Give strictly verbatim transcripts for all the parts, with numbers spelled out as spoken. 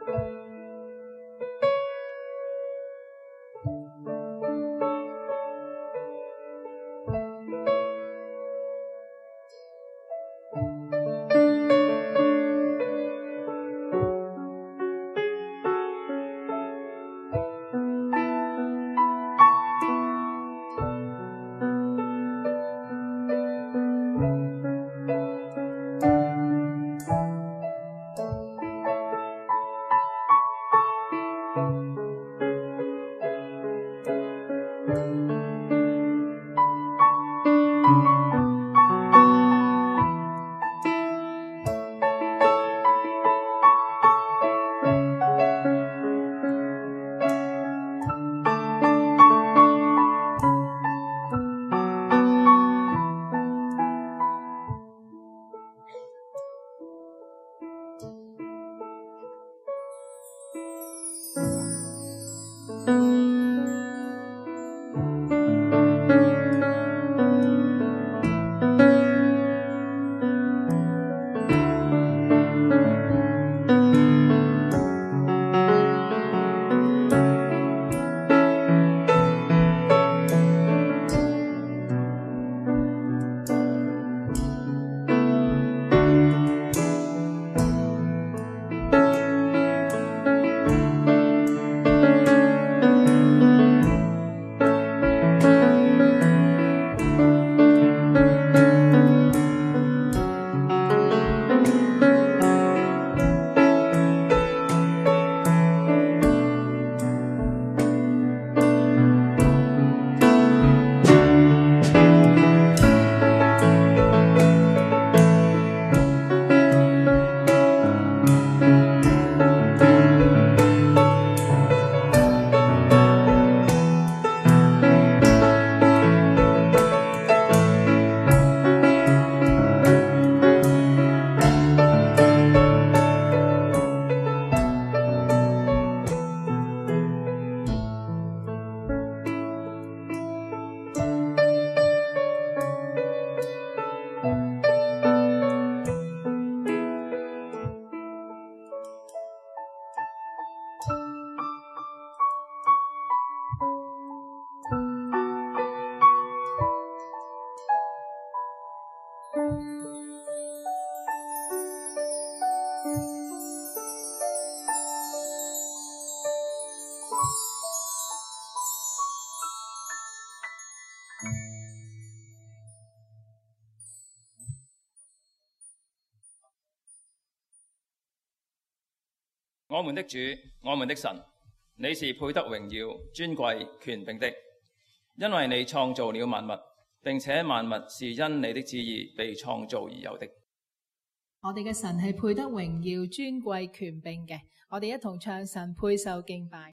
我們的主，我們的神，你是配得榮耀、尊貴、權柄的，因為你創造了萬物，並且萬物是因你的旨意被創造而有的。 我哋嘅神係配得榮耀、尊貴、權柄嘅，我哋一同唱神配受敬拜。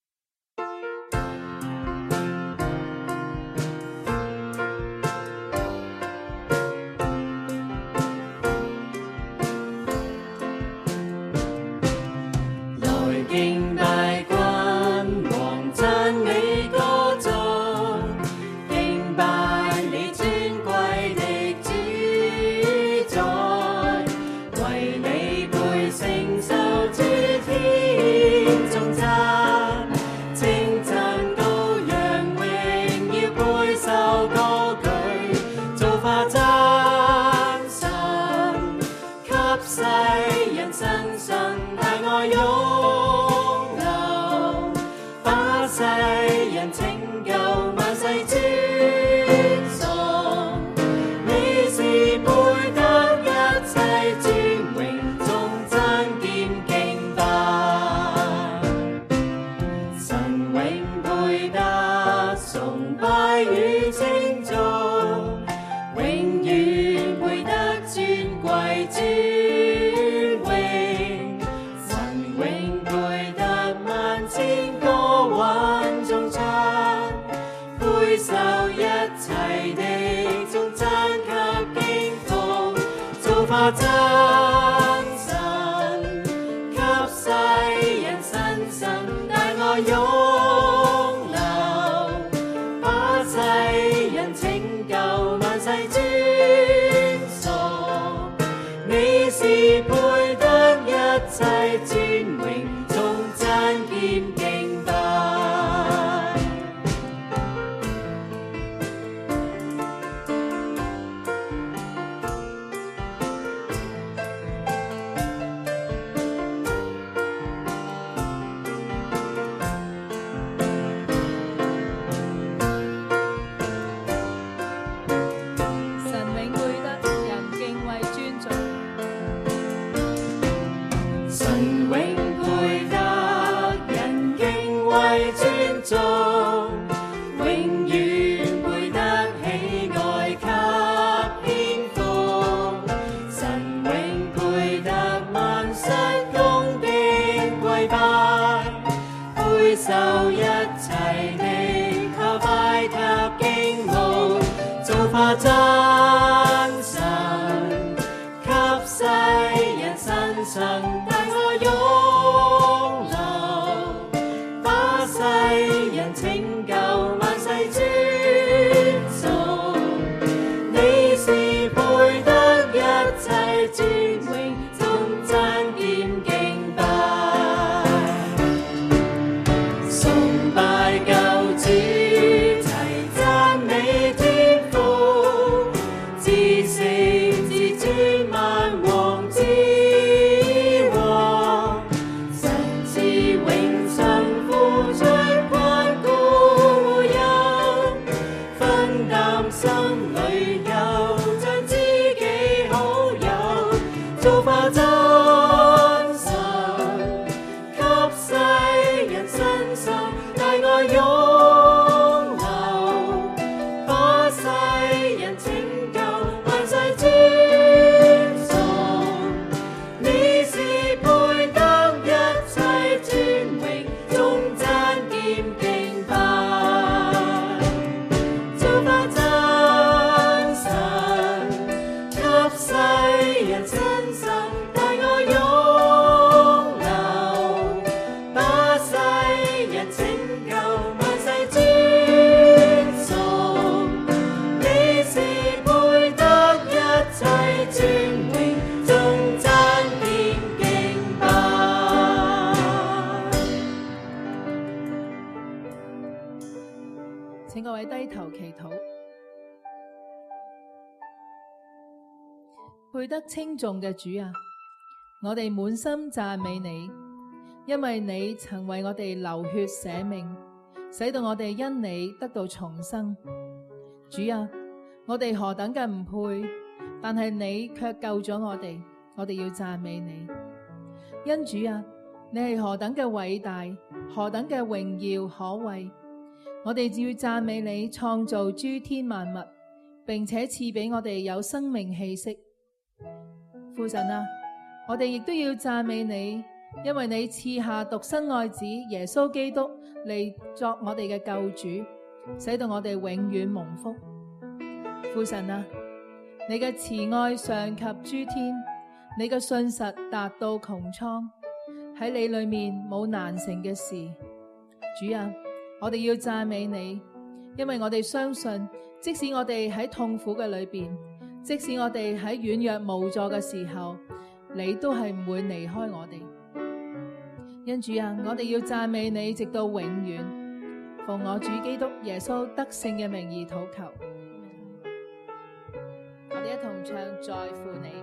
敬拜君王，讚美歌頌，敬拜你尊貴的主宰，為你配承受諸天頌讚，稱讚羔羊榮耀配受歌舉，造化真神，給世人身上大愛擁。世人拯救萬世尊崇，你是配得一切尊榮頌讚兼敬拜，神永配得崇拜與稱頌，永遠配得尊貴尊榮，神永配得萬千雲中唱，配受一切的頌讚及敬奉，造化真神，給世人身心大愛湧流，把世人拯救萬世尊崇，你是配得一切尊榮。 神永配得人敬畏尊重，永遠配得喜愛給獻奉。神永配得萬世恭敬跪拜，配受一切的叩拜及敬慕，造化真神，給世人新生，帶我湧流，把世人拯救，萬世尊崇。你是配得一切尊榮，頌讚兼敬拜，崇拜救主，齊讚美天父，至聖至尊萬王之王，神賜永生付出關顧人，分擔心裏有像知己好友，造化真神，給世人新生，帶我湧流，把世人拯救，萬世尊崇。你是配得一切尊榮，頌讚兼敬拜，造化真神，給世人新生，帶我湧流，把世人拯救，萬世尊崇。你是配得一切尊榮，頌讚兼敬拜。 請各位低頭祈禱。配得稱頌嘅主啊，我哋滿心讚美你，因為你曾為我哋流血捨命，使到我哋因你得到重生。主啊，我哋何等嘅唔配，但係你卻救咗我哋，我哋要讚美你。因主啊，你係何等嘅偉大，何等嘅榮耀可畏，我哋只要讚美你創造諸天萬物，並且賜俾我哋有生命氣息。父神啊，我哋亦都要讚美你，因為你賜下獨生愛子耶穌基督嚟作我哋嘅救主，使到我哋永遠蒙福。父神啊，你嘅慈愛上及諸天，你嘅信實達到穹蒼，喺你裏面冇難成嘅事。主啊，我哋要讚美你，因為我哋相信，即使我哋喺痛苦嘅裏邊，即使我哋喺軟弱無助嘅時候，你都係唔會離開我哋。因主啊，我哋要讚美你直到永遠。奉我主基督耶穌得勝嘅名義禱求。我哋一同唱在乎你。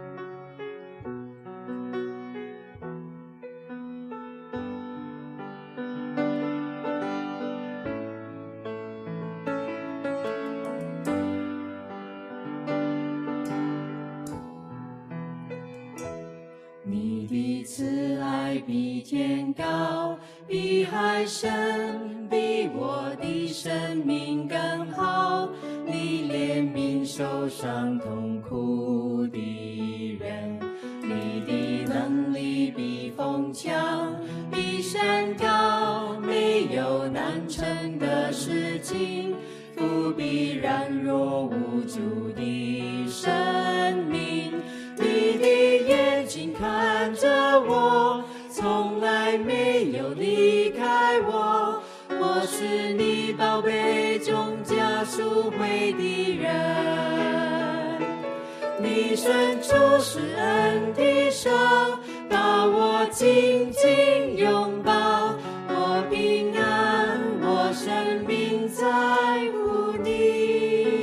你的慈愛比天高，比海深，比我的生命更好。你憐憫受傷痛苦的人，你的能力比風強，比山高，沒有難成的事情，覆庇軟弱無助的生命。你的眼睛看着我，從來沒有離開我，我是你寶貝中家贖回的人。你伸出施恩的手，把我緊緊擁抱，我平安，我生命在乎你。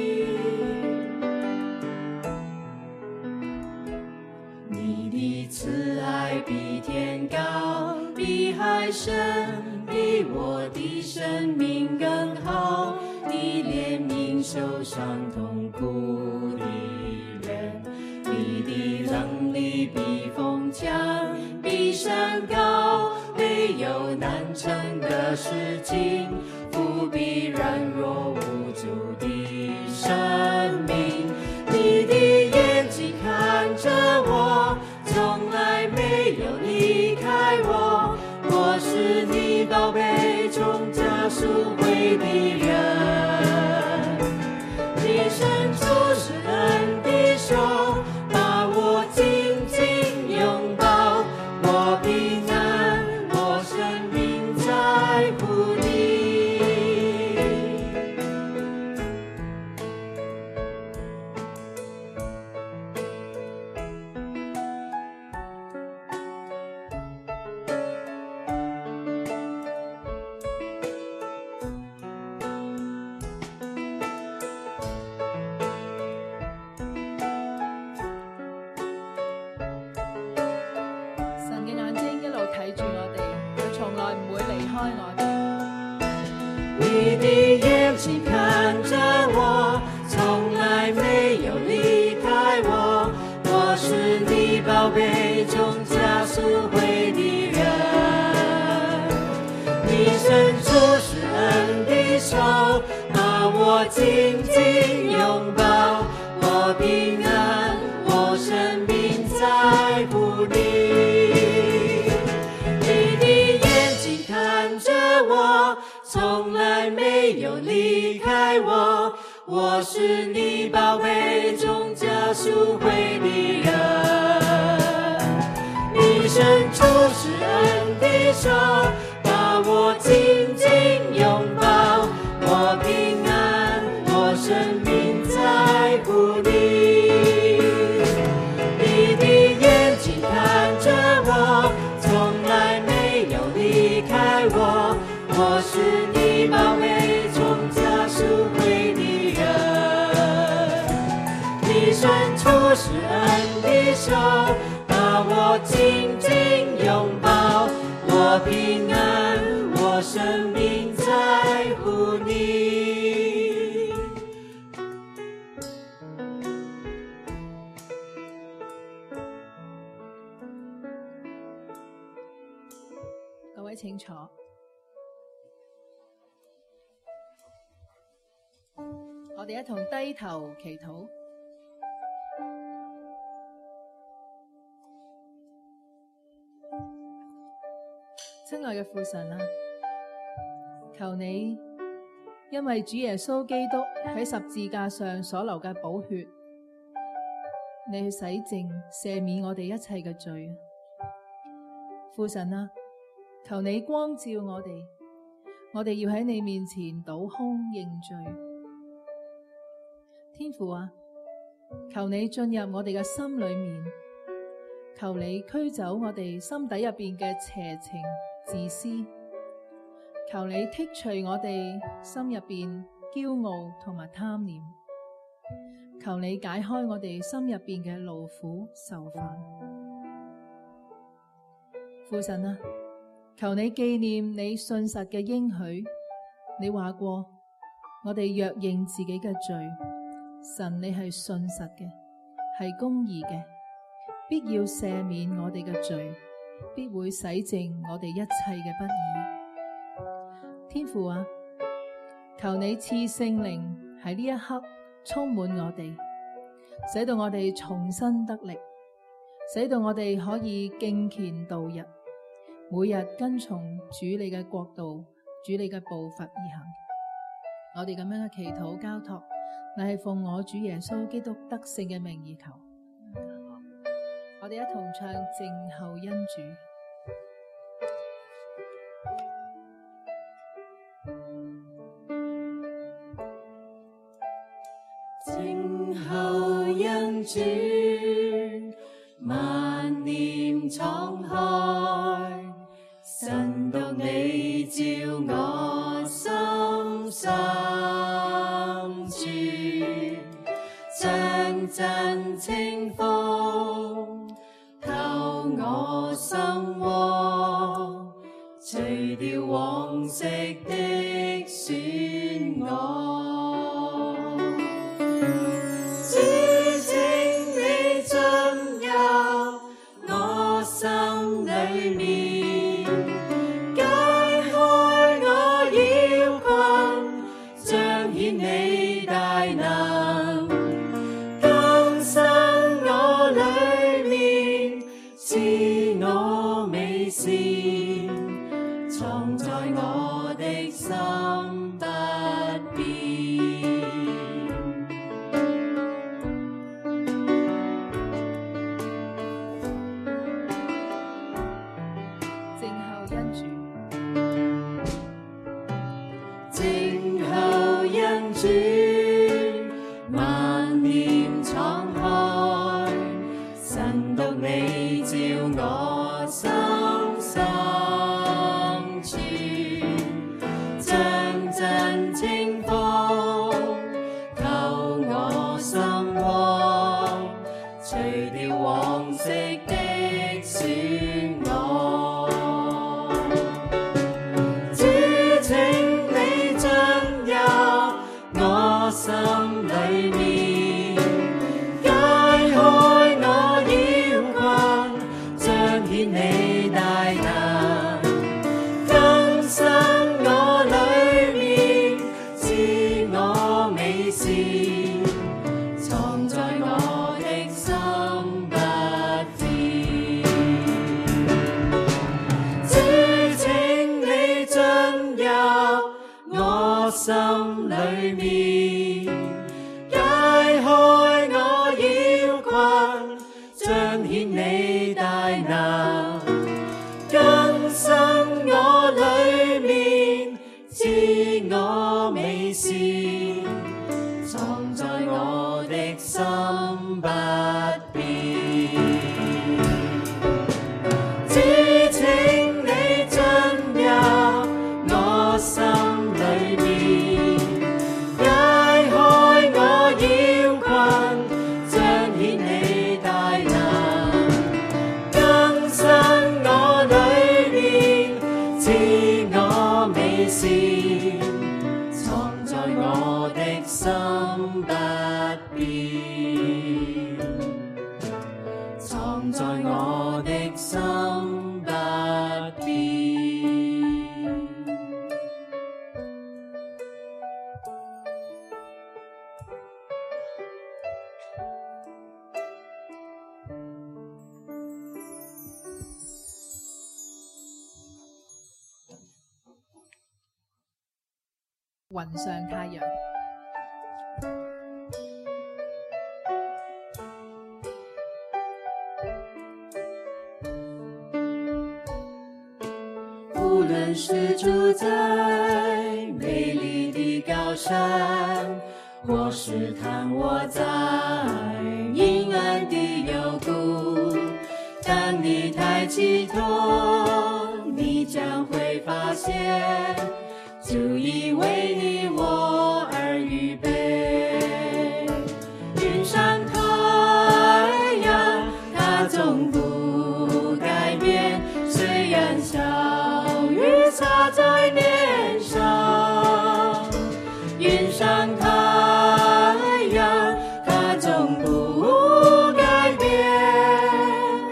你的慈愛比天高，比海深，比我的生命更好。你憐憫受傷痛苦的人，你的能力比風強，比山高，没有难成的事情，不必软弱无助的生命。你的眼睛看着我，从来没有离开我，我是你宝贝中家属会的人。你伸出施恩的手，把我紧紧拥抱，我平安，我生命在乎你。 神嘅眼睛一路睇住我哋，佢從來唔會離開我哋。 你的眼睛看着我，從來沒有離開我，我是你寶貝中家屬會的人。你伸出施恩的手，把我緊緊擁抱，我平安，我生命在乎你。你的眼睛看着我，從來沒有離開我，我是你寶貝中家屬會的人。你伸出施恩的手，把我緊緊擁抱，我平安，我生命在乎你。你的眼睛看着我，從來沒有離開我，我是你寶貝中家屬會的人。你伸出施恩的手，把我緊緊擁抱，我平安，我生命在乎你。 各位請坐。我哋一同低頭祈禱。親愛嘅父神啊，求你因為主耶穌基督喺十字架上所流嘅寶血，你去洗淨赦免我哋一切嘅罪。父神啊，求你光照我哋，我哋要喺你面前倒空認罪。天父啊，求你進入我哋嘅心裏面，求你驅走我哋心底入邊嘅邪情自私，求你剔除我哋心入邊驕傲同埋貪念，求你解開我哋心入邊嘅勞苦愁煩。父神啊，求你紀念你信實嘅應許，你話過我哋若認自己嘅罪，神你係信實嘅，係公義嘅，必要赦免我哋嘅罪，必會洗淨我哋一切嘅不義。天父啊，求你賜聖靈喺呢一刻充滿我哋，使到我哋重新得力，使到我哋可以敬虔度日，每日跟從主你嘅國度，主你嘅步伐而行。我哋咁樣嘅祈禱交託，乃係奉我主耶穌基督得勝嘅名而求。我哋一同唱靜候恩主。 靜候恩主，萬念敞開，神獨你照我心深處，將真清風透我心窩，除掉往昔的損我。主請你進入我心裏美善，藏在我的心不變。 靜候恩主， 靜候恩主，萬念敞開，神獨你照我心深處，將真清風透我心窩，除掉往昔的損我。主請你進入我心裏面，解開我擾困，彰顯你大能，更新我裏面，賜我美善，藏在我的心不變。主請你進入我心裏面，解開我擾困，彰顯你大能，更新我裏面，賜我美善，藏在我的心不變。主請你進入我心裏面，解開我擾困，彰顯你大能，更新我裏面，賜我美善，藏在我的心不變，藏在我的心不變。 雲上太陽。 无论是住在美丽的高山，或是躺卧在阴暗的幽谷，当你抬起头，你将会发现，主已为你我而预备。云上太阳，它总不改变，虽然小雨洒在脸上。云上太阳，它总不改变，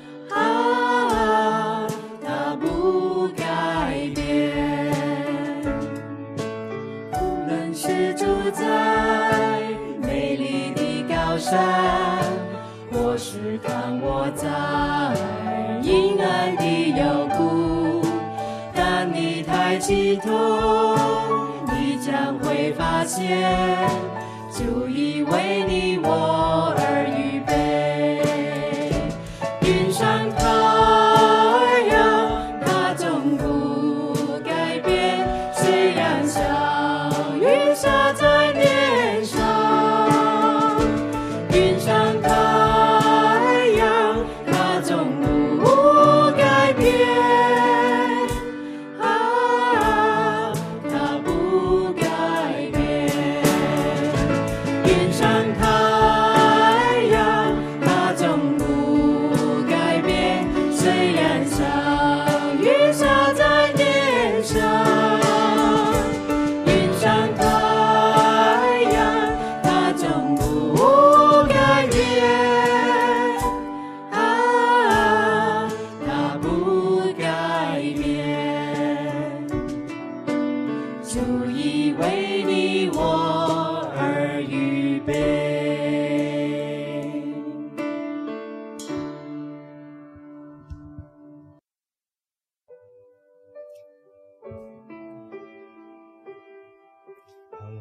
啊，它不改变。无论是住在美丽的高山，或是躺卧在阴暗的幽谷，当你抬起头，你将会发现，主已为你我而预备。云上太阳，它总不改变，虽然小雨洒在脸上。云上太阳，它总不改变，啊，它不改变。云上太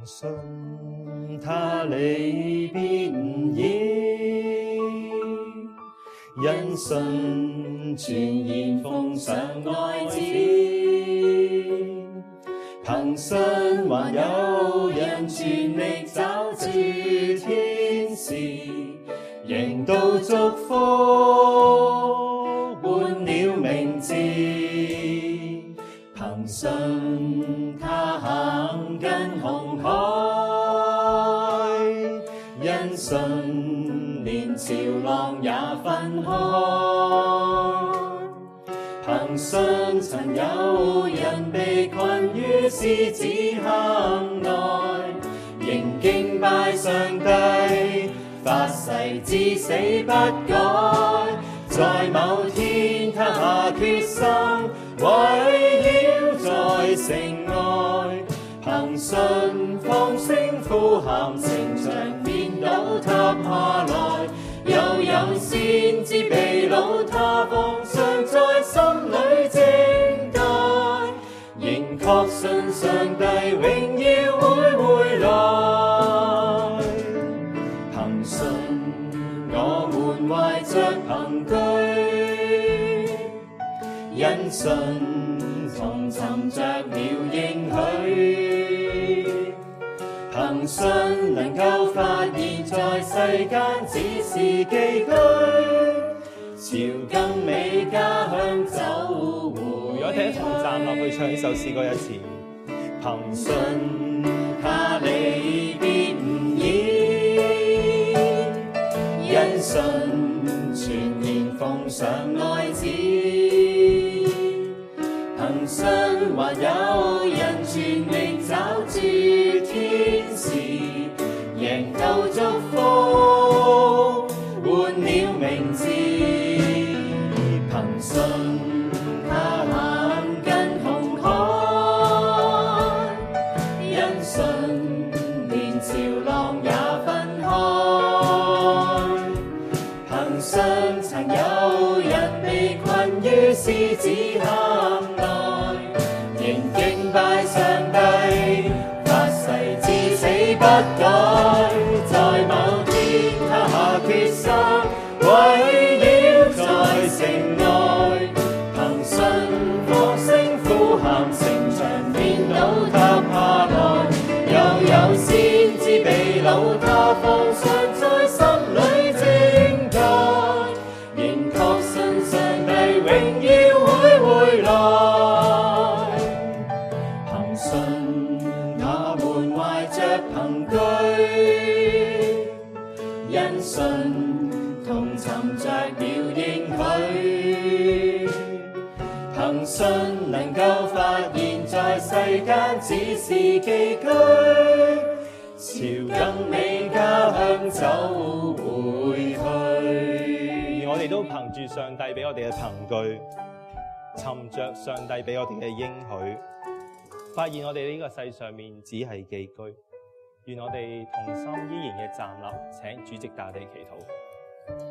信他離別唔易，因信全然奉上愛子，憑信還有人全力找住天使，贏到祝福換了名字，憑信他行近紅海，因信連潮浪也分開，憑信曾有人被困於獅子坑內，仍敬拜上帝，發誓至死不改，在某天他下決心圍繞在城外，憑信放聲呼喊，城牆變倒塌下來，又有先知被擄，他放上在心裏靜待，仍確信上帝榮耀會回來，憑信我們懷着憑據，因信同尋着了應許，憑信能夠發現在世間只是寄居，朝更美家鄉走回。 如果聽一同站立去唱呢首詩歌一次， 憑信他離別唔易，因信全然奉上愛子，憑信還有人全力找住天使，贏到祝福換了名字，憑信他行近紅海，因信連潮浪也分開，憑信曾有人被困於獅子坑內，仍敬拜上帝，發誓至死不改，在某天他下決心圍繞在城內，憑信放聲呼喊，城牆變倒塌下來，又有先知被擄，他放上在心裏靜待，仍確信上帝榮耀會回來，憑信我們懷着憑據，因信同尋着了應許，憑信能夠發現在世間只是寄居，朝更美家鄉走回去。 而我哋都憑住上帝俾我哋嘅憑據，尋着上帝俾我哋嘅應許，發現我哋呢個世上面只係寄居。願我哋同心依然嘅站立，請主席帶我哋祈禱。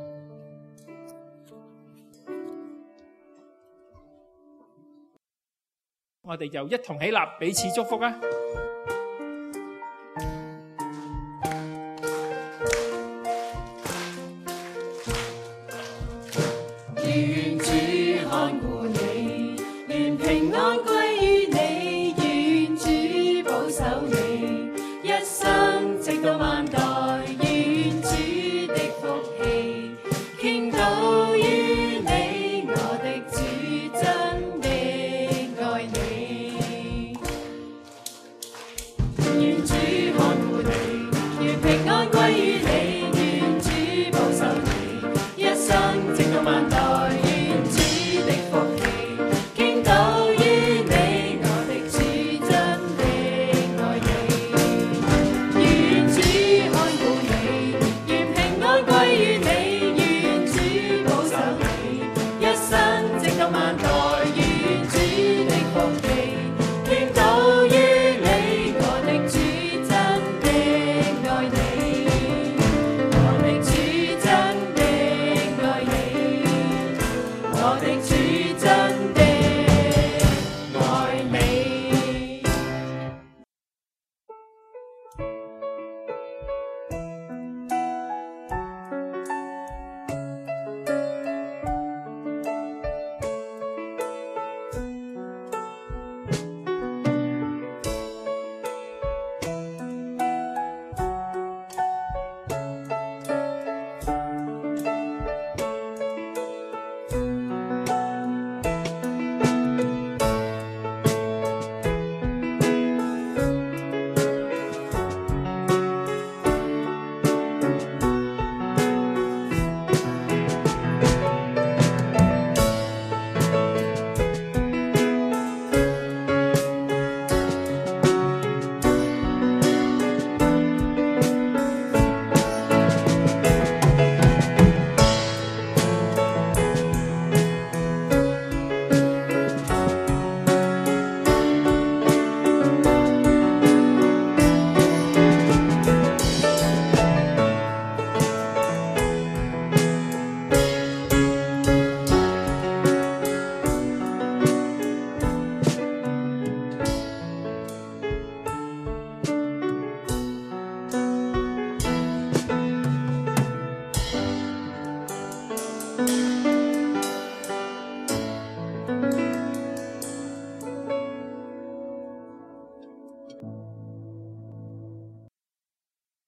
我哋就一同起立，彼此祝福啊！ 願主看顧你，願平安。